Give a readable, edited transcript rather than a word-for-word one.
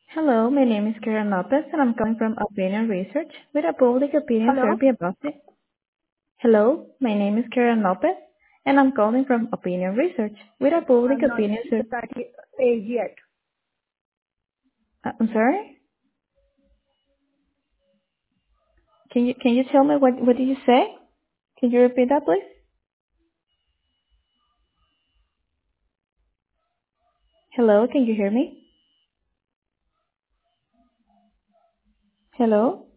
Hello, my name is Karen Lopez, and I'm calling from Opinion Research with a public opinion Hello? survey about it. Hello, my name is Karen Lopez, and I'm calling from Opinion Research with a public I'm not opinion survey. that age yet. I'm sorry? Can you tell me what did you say? Can you repeat that, please? Hello, can you hear me? Hello?